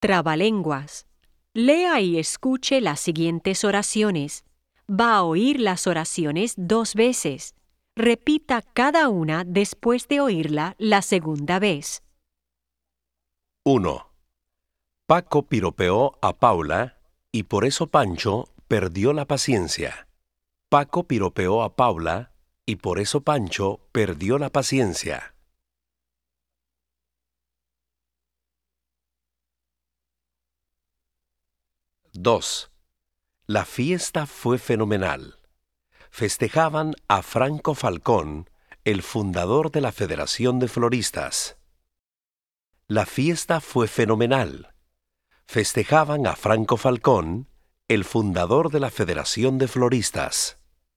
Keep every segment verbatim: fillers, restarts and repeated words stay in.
Trabalenguas. Lea y escuche las siguientes oraciones. Va a oír las oraciones dos veces. Repita cada una después de oírla la segunda vez. uno. Paco piropeó a Paula y por eso Pancho perdió la paciencia. Paco piropeó a Paula y por eso Pancho perdió la paciencia. dos. La fiesta fue fenomenal. Festejaban a Franco Falcón, el fundador de la Federación de Floristas. La fiesta fue fenomenal. Festejaban a Franco Falcón, el fundador de la Federación de Floristas.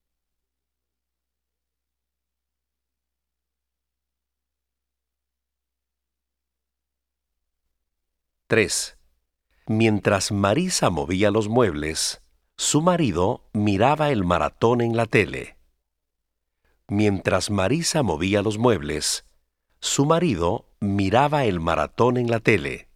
tres. Mientras Marisa movía los muebles, su marido miraba el maratón en la tele. Mientras Marisa movía los muebles, su marido miraba el maratón en la tele.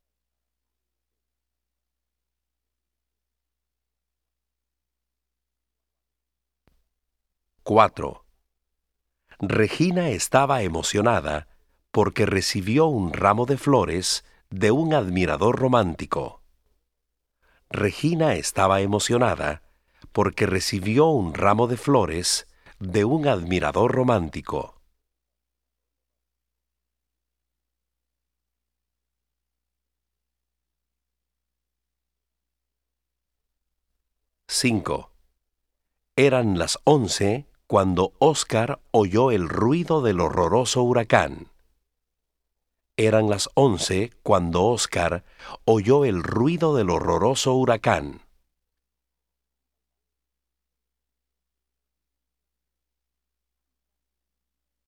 cuatro. Regina estaba emocionada porque recibió un ramo de flores de un admirador romántico. Regina estaba emocionada porque recibió un ramo de flores de un admirador romántico. cinco. Eran las once cuando Óscar oyó el ruido del horroroso huracán. Eran las once cuando Óscar oyó el ruido del horroroso huracán.